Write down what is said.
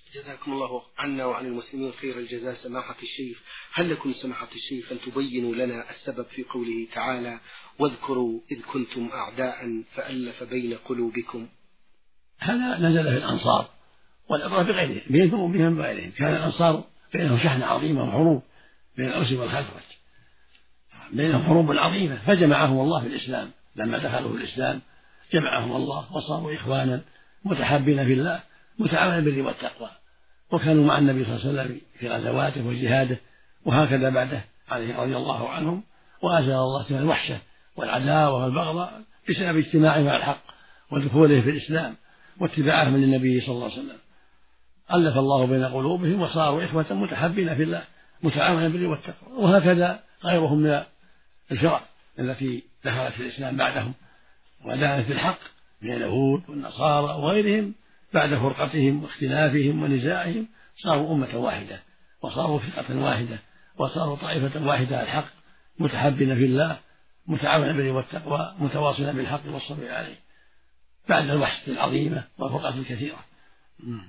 جزاكم الله عنا وعن المسلمين خير الجزاء. سماحة الشيخ، هل لكم سماحة الشيخ أن تبينوا لنا السبب في قوله تعالى واذكروا إذ كنتم أعداء فألف بين قلوبكم؟ هذا نزل في الأنصار، والعبرة بغيرهم، بينهم وبهم بغيرهم. كان الأنصار بينهم شحنة عظيمة وحروب بين الأوس والخزرج، بينهم حروب عظيمة، فجمعهم الله في الإسلام. لما دخلوا في الإسلام جمعهم الله وصاروا إخوانا متحابين في الله متعاونين بالبر والتقوى، وكانوا مع النبي صلى الله عليه وسلم في غزواته وجهاده، وهكذا بعده عليه رضي الله عنهم. وأزال الله سبحانه الوحشة والعداوة والبغضاء بسبب اجتماعهم مع الحق ودخولهم في الإسلام واتباعهم للنبي صلى الله عليه وسلم. ألف الله بين قلوبهم وصاروا إخوة متحابين في الله متعاونين بالبر والتقوى. وهكذا غيرهم من الفرق التي دخلت في الإسلام بعدهم ودانت بالحق من اليهود والنصارى وغيرهم، بعد فرقتهم واختلافهم ونزاعهم صاروا أمة واحدة وصاروا فرقة واحدة وصاروا طائفة واحدة على الحق متحابين في الله متعاونين بالبر والتقوى متواصلين بالحق والصبر عليه بعد الوحشة العظيمة والفرقة الكثيرة.